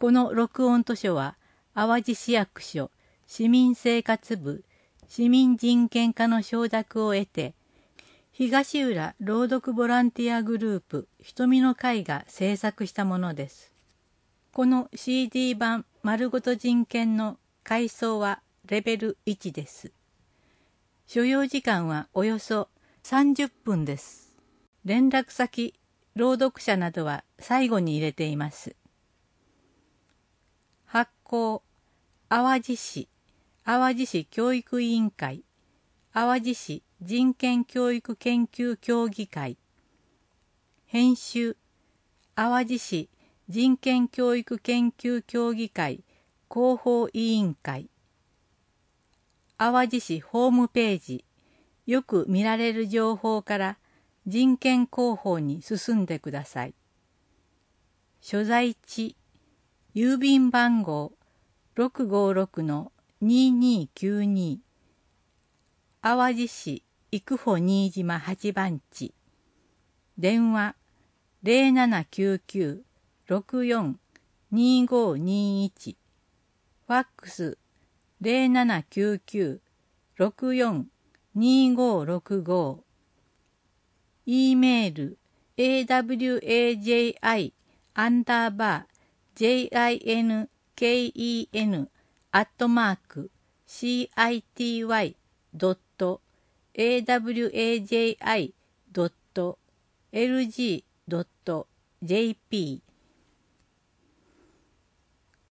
この録音図書は、淡路市役所、市民生活部、市民人権課の承諾を得て、東浦朗読ボランティアグループ、瞳の会が制作したものです。この CD 版丸ごと人権の階層はレベル1です。所要時間はおよそ30分です。連絡先、朗読者などは最後に入れています。発行、淡路市教育委員会、淡路市人権教育研究協議会。編集、淡路市人権教育研究協議会広報委員会。淡路市ホームページ、よく見られる情報から人権広報に進んでください。所在地、郵便番号 656-2292 淡路市幾保新島8番地。電話 0799-642521 ファックス 0799-642565 E メール awaji_city.awaji.lg.jp